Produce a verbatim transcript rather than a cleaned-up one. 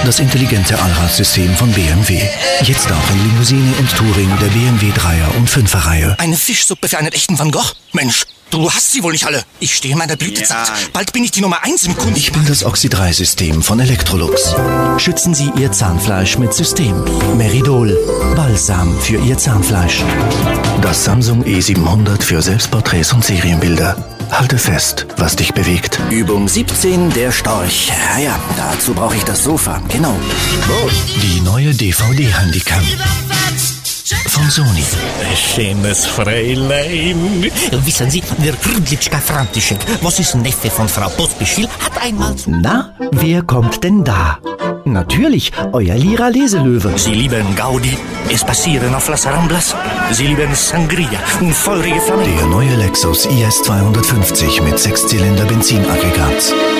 Das intelligente Allradsystem von B M W. Jetzt auch in Limousine und Touring der B M W Dreier- und Fünfer-Reihe. Eine Fischsuppe für einen echten Van Gogh? Mensch, du hast sie wohl nicht alle. Ich stehe in meiner Blütezeit. Ja. Bald bin ich die Nummer eins im Kunst. Ich bin das Oxy drei System von Electrolux. Schützen Sie Ihr Zahnfleisch mit System. Meridol, Balsam für Ihr Zahnfleisch. Das Samsung E siebenhundert für Selbstporträts und Serienbilder. Halte fest, was dich bewegt. Übung siebzehn, der Storch. Ja, ja, dazu brauche ich das Sofa, genau. Die neue D V D-Handycam von Sony. Schönes Fräulein. Wissen Sie, der Gründlitschka František, was ist Neffe von Frau Pospischil, hat einmal... Na, wer kommt denn da? Natürlich, euer Lira Leselöwe. Sie lieben Gaudi, es passieren auf Las Ramblas. Sie lieben Sangria und feurige Flammen. Der neue Lexus I S zweihundertfünfzig mit Sechszylinder Benzinaggregat.